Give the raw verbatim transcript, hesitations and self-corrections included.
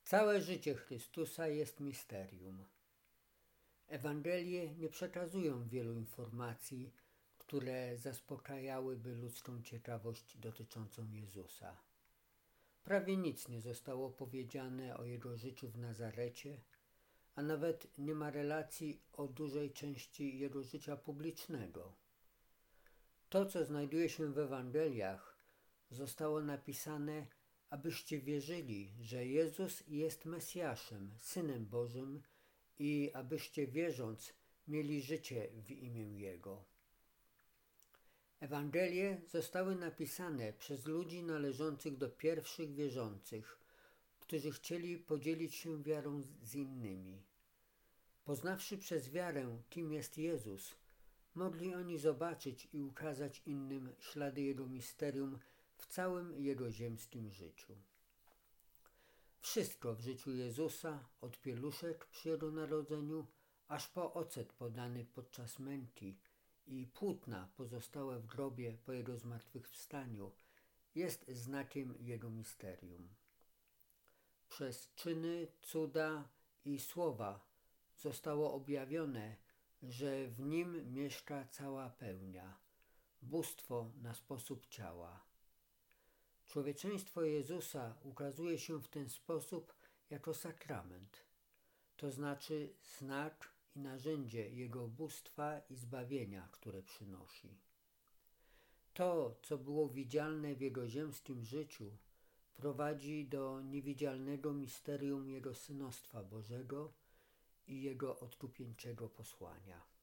Całe życie Chrystusa jest misterium. Ewangelie nie przekazują wielu informacji, które zaspokajałyby ludzką ciekawość dotyczącą Jezusa. Prawie nic nie zostało powiedziane o Jego życiu w Nazarecie, a nawet nie ma relacji o dużej części Jego życia publicznego. To, co znajduje się w Ewangeliach, zostało napisane, abyście wierzyli, że Jezus jest Mesjaszem, Synem Bożym i abyście wierząc mieli życie w imię Jego. Ewangelie zostały napisane przez ludzi należących do pierwszych wierzących, którzy chcieli podzielić się wiarą z innymi. Poznawszy przez wiarę, kim jest Jezus, mogli oni zobaczyć i ukazać innym ślady Jego misterium w całym Jego ziemskim życiu. Wszystko w życiu Jezusa, od pieluszek przy Jego narodzeniu, aż po ocet podany podczas męki i płótna pozostałe w grobie po Jego zmartwychwstaniu, jest znakiem Jego misterium. Przez czyny, cuda i słowa zostało objawione, że w Nim mieszka cała pełnia, bóstwo na sposób ciała. Człowieczeństwo Jezusa ukazuje się w ten sposób jako sakrament, to znaczy znak i narzędzie Jego bóstwa i zbawienia, które przynosi. To, co było widzialne w Jego ziemskim życiu, prowadzi do niewidzialnego misterium Jego synostwa Bożego i Jego odkupieńczego posłania.